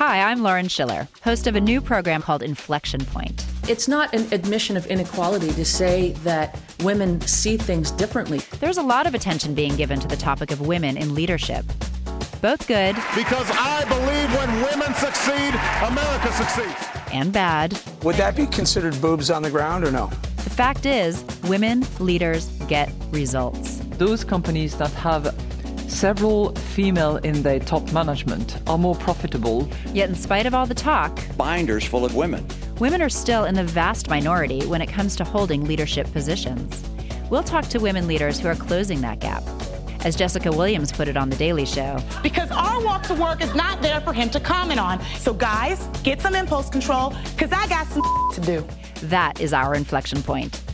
Hi, I'm Lauren Schiller, host of a new program called Inflection Point. It's not an admission of inequality to say that women see things differently. There's a lot of attention being given to the topic of women in leadership. Both good. Because I believe when women succeed, America succeeds. And bad. Would that be considered boobs on the ground or no? The fact is, women leaders get results. Those companies that have several female in their top management are more profitable. Yet in spite of all the talk, binders full of women. Women are still in the vast minority when it comes to holding leadership positions. We'll talk to women leaders who are closing that gap. As Jessica Williams put it on The Daily Show. Because our walk to work is not there for him to comment on. So guys, get some impulse control, because I got some to do. That is our Inflection Point.